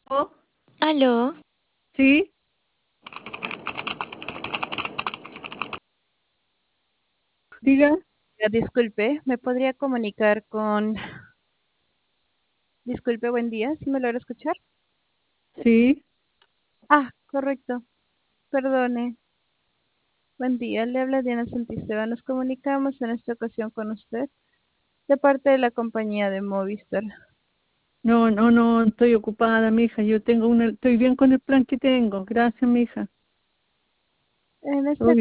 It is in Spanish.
Oh, Aló, sí, diga, Disculpe, ¿me podría comunicar con... Disculpe, buen día, ¿sí me logra escuchar? sí. Ah, correcto, perdone. Buen día, le habla Diana Santisteban. Nos comunicamos en esta ocasión con usted de parte de la compañía de Movistar. No, no, no, estoy ocupada, mija. Estoy bien con el plan que tengo. Gracias, mija. En Todo esta